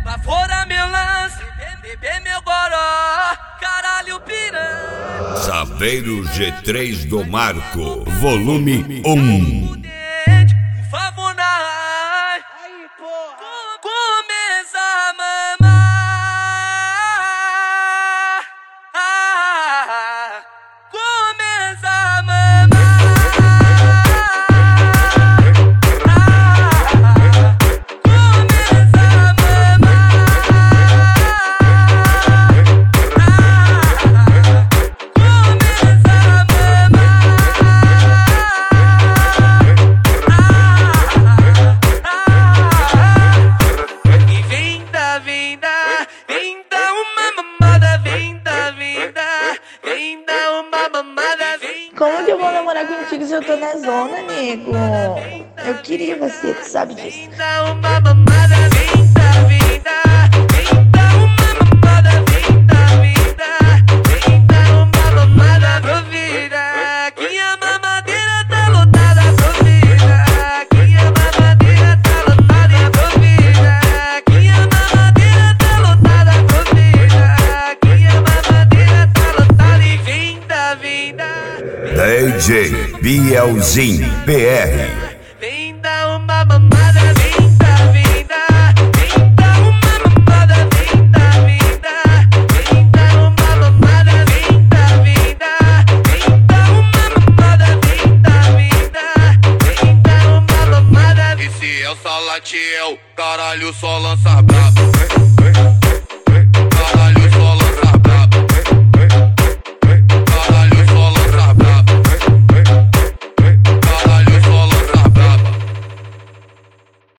Lá fora meu lance, bebê meu goró, caralho piranha. Saveiro G3 do Marco, volume 1. Por favor, na ai, começa a mamar. Começa a mamar. Como que eu vou namorar contigo se eu tô na zona, nego? Eu queria você, tu sabe disso. DJ Bielzinho PR. Vem dar uma mamada, vem dar, vem dar. Vem dar uma mamada, vem dar, vem dar. Vem dar uma mamada, vem dar, vem dar. Vem dar uma mamada, vem dar, vem dar. Vem dar uma mamada. E se eu só latiel, caralho, só lança brabo.